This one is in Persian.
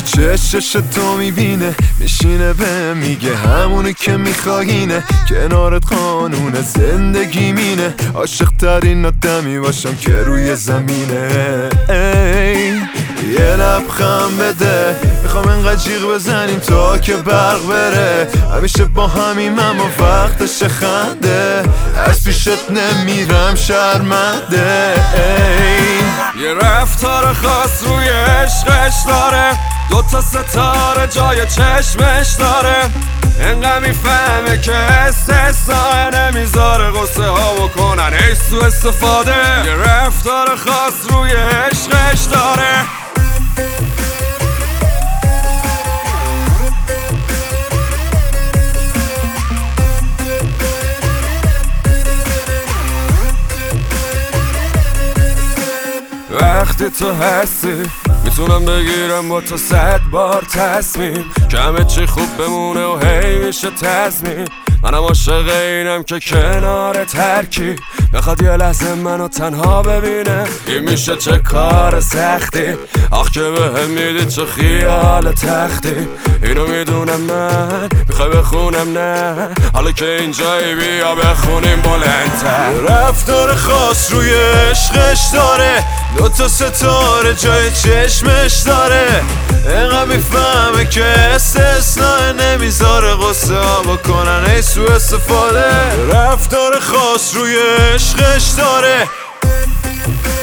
چشش تو میبینه، میشینه به میگه همونی که میخواهینه، کنارت قانون زندگی مینه، عاشق ترین آدمی باشم که روی زمینه. ای یه لبخند بده، میخوام انقدر جیغ بزنیم تا که برق بره، همیشه با همیم اما وقتش خنده، از پیشت نمیرم شرمنده. یه رفتار خاص روی عشقش داره، دوتا ستاره جای چشمش داره، انقدر میفهمه که استثناء نمیذاره غصه ها بکنن ای سو استفاده. یه رفتار خاص روی عشقش داره. وقتی تو هستی میتونم بگیرم با تو 100 بار تصمیم که همه چی خوب بمونه و هی میشه تضمین. منم عاشق اینم که کنار ترکی بخواد یه لحظه منو تنها ببینه، این میشه چه کار سختی، آخ که بهم میدی چه خیال تختی. اینو میدونم من میخوای بخونم نه، حالا که اینجایی بیا بخونیم بلندتر. رفتار خاص روی عشقش داره، دوتا ستاره جای چشمش داره، انقدر میفهمه که استثناء نمیذاره غصه ها بکنن ای سو استفاده. رفتار خاص روی عشقش داره.